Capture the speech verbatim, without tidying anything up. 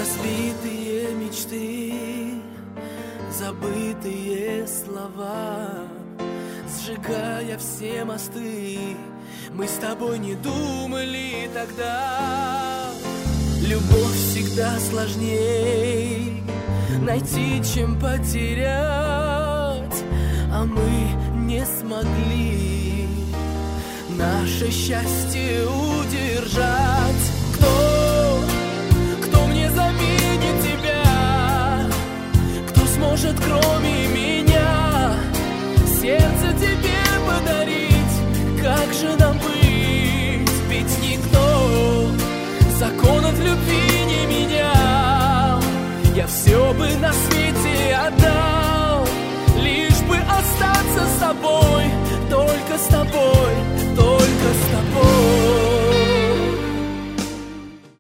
Разбитые мечты, забытые слова, сжигая все мосты, мы с тобой не думали тогда. Любовь всегда сложней найти, чем потерять, а мы не смогли наше счастье удержать. Кто, кто мне заменит тебя? Кто сможет, кроме